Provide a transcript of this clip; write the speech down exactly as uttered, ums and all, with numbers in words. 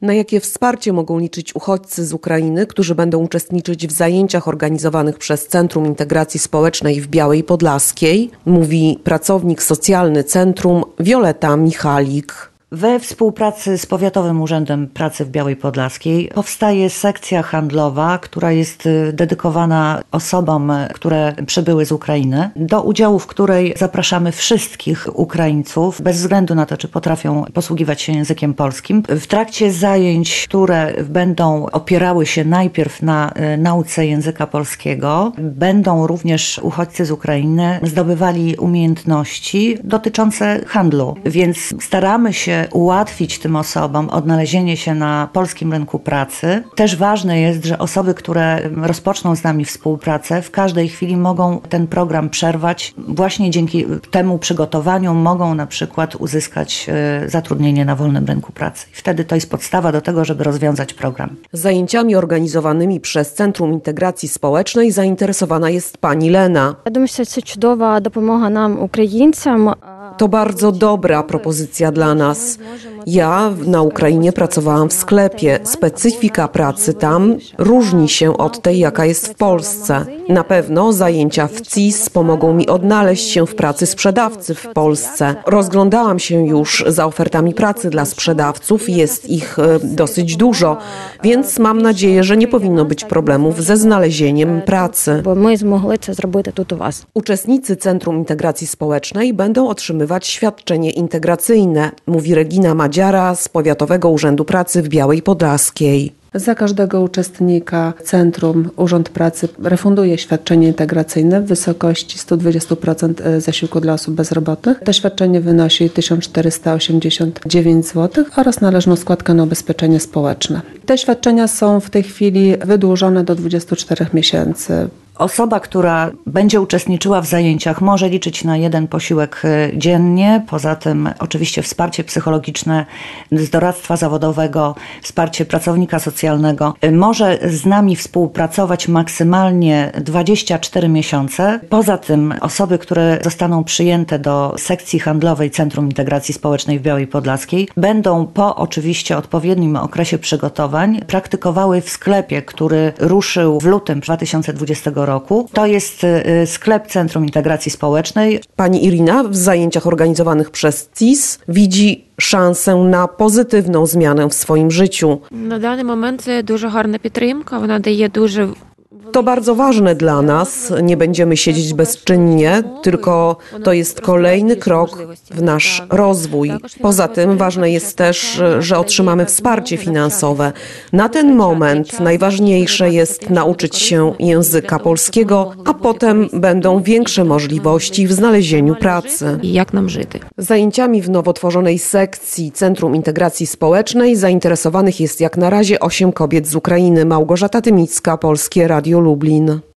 Na jakie wsparcie mogą liczyć uchodźcy z Ukrainy, którzy będą uczestniczyć w zajęciach organizowanych przez Centrum Integracji Społecznej w Białej Podlaskiej, mówi pracownik socjalny centrum Wioleta Michalik. We współpracy z Powiatowym Urzędem Pracy w Białej Podlaskiej powstaje sekcja handlowa, która jest dedykowana osobom, które przybyły z Ukrainy, do udziału w której zapraszamy wszystkich Ukraińców, bez względu na to, czy potrafią posługiwać się językiem polskim. W trakcie zajęć, które będą opierały się najpierw na nauce języka polskiego, będą również uchodźcy z Ukrainy zdobywali umiejętności dotyczące handlu, więc staramy się ułatwić tym osobom odnalezienie się na polskim rynku pracy. Też ważne jest, że osoby, które rozpoczną z nami współpracę, w każdej chwili mogą ten program przerwać. Właśnie dzięki temu przygotowaniu mogą na przykład uzyskać zatrudnienie na wolnym rynku pracy. I wtedy to jest podstawa do tego, żeby rozwiązać program. Zajęciami organizowanymi przez Centrum Integracji Społecznej zainteresowana jest pani Lena. Ja думаю, що це чудова допомога нам, українцям. To bardzo dobra propozycja dla nas. Ja na Ukrainie pracowałam w sklepie. Specyfika pracy tam różni się od tej, jaka jest w Polsce. Na pewno zajęcia w C I S pomogą mi odnaleźć się w pracy sprzedawcy w Polsce. Rozglądałam się już za ofertami pracy dla sprzedawców. Jest ich dosyć dużo, więc mam nadzieję, że nie powinno być problemów ze znalezieniem pracy. Bo my zmogli це зробити тут у вас. Uczestnicy Centrum Integracji Społecznej będą otrzymywać świadczenie integracyjne, mówi Regina Madziara z Powiatowego Urzędu Pracy w Białej Podlaskiej. Za każdego uczestnika Centrum Urząd Pracy refunduje świadczenie integracyjne w wysokości sto dwadzieścia procent zasiłku dla osób bezrobotnych. To świadczenie wynosi tysiąc czterysta osiemdziesiąt dziewięć złotych oraz należną składkę na ubezpieczenie społeczne. Te świadczenia są w tej chwili wydłużone do dwudziestu czterech miesięcy. Osoba, która będzie uczestniczyła w zajęciach, może liczyć na jeden posiłek dziennie. Poza tym oczywiście wsparcie psychologiczne z doradztwa zawodowego, wsparcie pracownika socjalnego. Może z nami współpracować maksymalnie dwadzieścia cztery miesiące. Poza tym osoby, które zostaną przyjęte do sekcji handlowej Centrum Integracji Społecznej w Białej Podlaskiej, będą po oczywiście odpowiednim okresie przygotowań praktykowały w sklepie, który ruszył w lutym dwa tysiące dwudziestego roku. To jest sklep Centrum Integracji Społecznej. Pani Irina w zajęciach organizowanych przez C I S widzi szansę na pozytywną zmianę w swoim życiu. Na dany moment дуже гарна підтримка, вона дає дуже. To bardzo ważne dla nas. Nie będziemy siedzieć bezczynnie, tylko to jest kolejny krok w nasz rozwój. Poza tym ważne jest też, że otrzymamy wsparcie finansowe. Na ten moment najważniejsze jest nauczyć się języka polskiego, a potem będą większe możliwości w znalezieniu pracy. Jak nam żyć? Zajęciami w nowo tworzonej sekcji Centrum Integracji Społecznej zainteresowanych jest jak na razie osiem kobiet z Ukrainy. Małgorzata Tymicka, Polskie Radio Lublin.